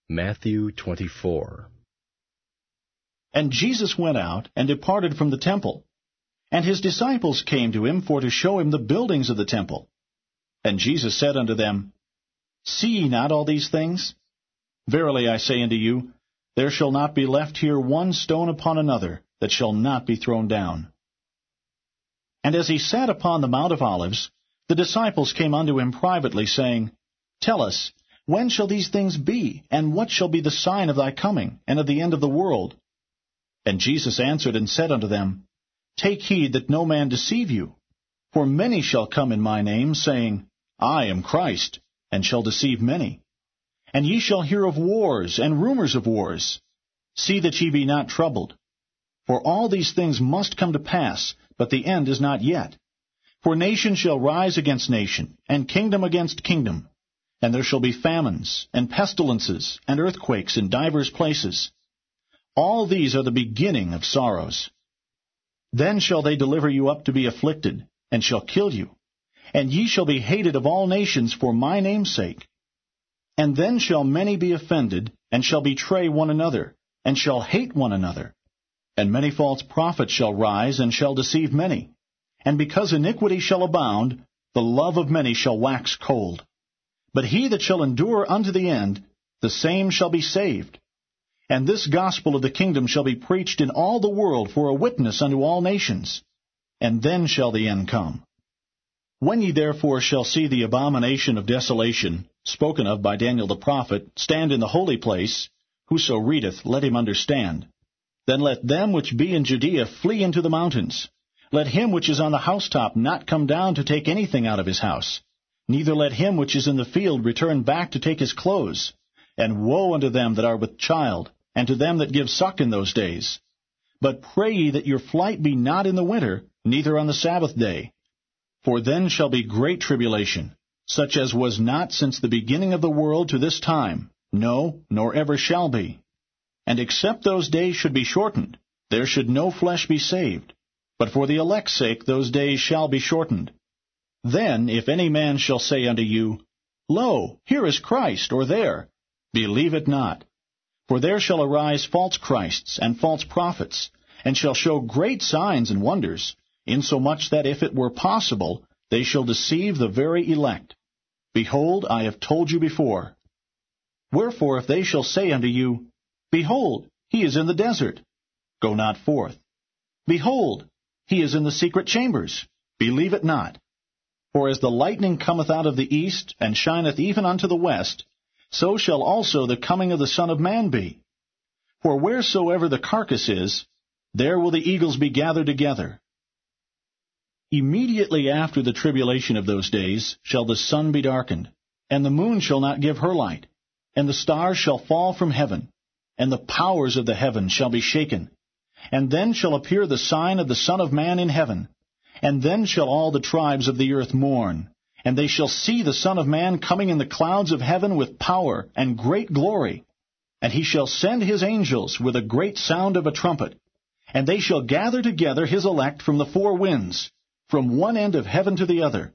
Matthew 24. And Jesus went out and departed from the temple. And his disciples came to him for to show him the buildings of the temple. And Jesus said unto them, See ye not all these things? Verily I say unto you, there shall not be left here one stone upon another that shall not be thrown down. And as he sat upon the Mount of Olives, the disciples came unto him privately, saying, Tell us, when shall these things be, and what shall be the sign of thy coming, and of the end of the world? And Jesus answered and said unto them, Take heed that no man deceive you. For many shall come in my name, saying, I am Christ, and shall deceive many. And ye shall hear of wars and rumors of wars. See that ye be not troubled. For all these things must come to pass, but the end is not yet. For nation shall rise against nation, and kingdom against kingdom. And there shall be famines, and pestilences, and earthquakes in divers places. All these are the beginning of sorrows. Then shall they deliver you up to be afflicted, and shall kill you. And ye shall be hated of all nations for my name's sake. And then shall many be offended, and shall betray one another, and shall hate one another. And many false prophets shall rise, and shall deceive many. And because iniquity shall abound, the love of many shall wax cold. But he that shall endure unto the end, the same shall be saved. And this gospel of the kingdom shall be preached in all the world for a witness unto all nations. And then shall the end come. When ye therefore shall see the abomination of desolation, spoken of by Daniel the prophet, stand in the holy place, whoso readeth, let him understand. Then let them which be in Judea flee into the mountains. Let him which is on the housetop not come down to take anything out of his house. Neither let him which is in the field return back to take his clothes. And woe unto them that are with child, and to them that give suck in those days. But pray ye that your flight be not in the winter, neither on the Sabbath day. For then shall be great tribulation, such as was not since the beginning of the world to this time, no, nor ever shall be. And except those days should be shortened, there should no flesh be saved. But for the elect's sake those days shall be shortened. Then, if any man shall say unto you, Lo, here is Christ, or there, believe it not. For there shall arise false Christs and false prophets, and shall show great signs and wonders, insomuch that if it were possible, they shall deceive the very elect. Behold, I have told you before. Wherefore, if they shall say unto you, Behold, he is in the desert, go not forth. Behold, he is in the secret chambers, believe it not. For as the lightning cometh out of the east, and shineth even unto the west, so shall also the coming of the Son of Man be. For wheresoever the carcass is, there will the eagles be gathered together. Immediately after the tribulation of those days shall the sun be darkened, and the moon shall not give her light, and the stars shall fall from heaven, and the powers of the heaven shall be shaken. And then shall appear the sign of the Son of Man in heaven. And then shall all the tribes of the earth mourn, and they shall see the Son of Man coming in the clouds of heaven with power and great glory. And he shall send his angels with a great sound of a trumpet, and they shall gather together his elect from the four winds, from one end of heaven to the other.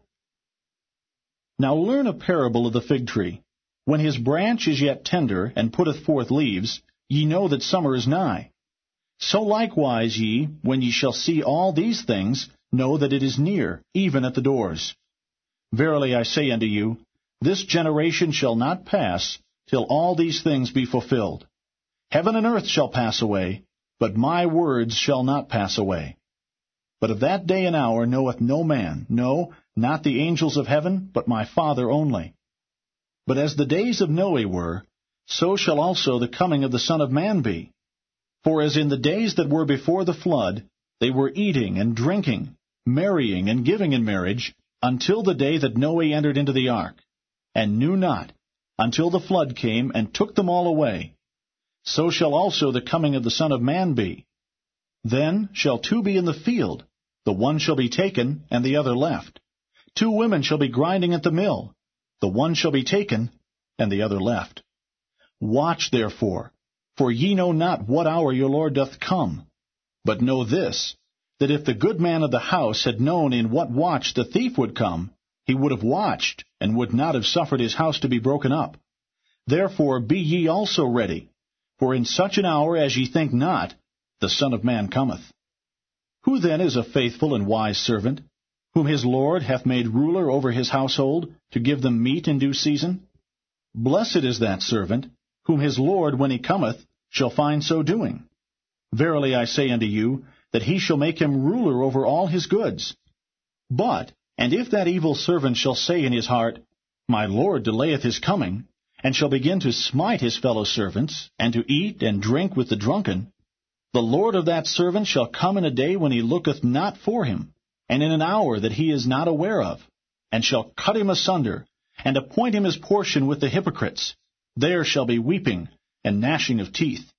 Now learn a parable of the fig tree. When his branch is yet tender, and putteth forth leaves, ye know that summer is nigh. So likewise ye, when ye shall see all these things, know that it is near, even at the doors. Verily I say unto you, this generation shall not pass, till all these things be fulfilled. Heaven and earth shall pass away, but my words shall not pass away. But of that day and hour knoweth no man, no, not the angels of heaven, but my Father only. But as the days of Noe were, so shall also the coming of the Son of Man be. For as in the days that were before the flood, they were eating and drinking, marrying and giving in marriage, until the day that Noe entered into the ark, and knew not, until the flood came and took them all away. So shall also the coming of the Son of Man be. Then shall two be in the field, the one shall be taken, and the other left. 2 women shall be grinding at the mill, the one shall be taken, and the other left. Watch therefore, for ye know not what hour your Lord doth come. But know this, that if the good man of the house had known in what watch the thief would come, he would have watched, and would not have suffered his house to be broken up. Therefore be ye also ready, for in such an hour as ye think not, the Son of Man cometh. Who then is a faithful and wise servant, whom his Lord hath made ruler over his household, to give them meat in due season? Blessed is that servant, whom his Lord, when he cometh, shall find so doing. Verily I say unto you, that he shall make him ruler over all his goods. But, and if that evil servant shall say in his heart, My Lord delayeth his coming, and shall begin to smite his fellow servants, and to eat and drink with the drunken, the Lord of that servant shall come in a day when he looketh not for him, and in an hour that he is not aware of, and shall cut him asunder, and appoint him his portion with the hypocrites. There shall be weeping and gnashing of teeth.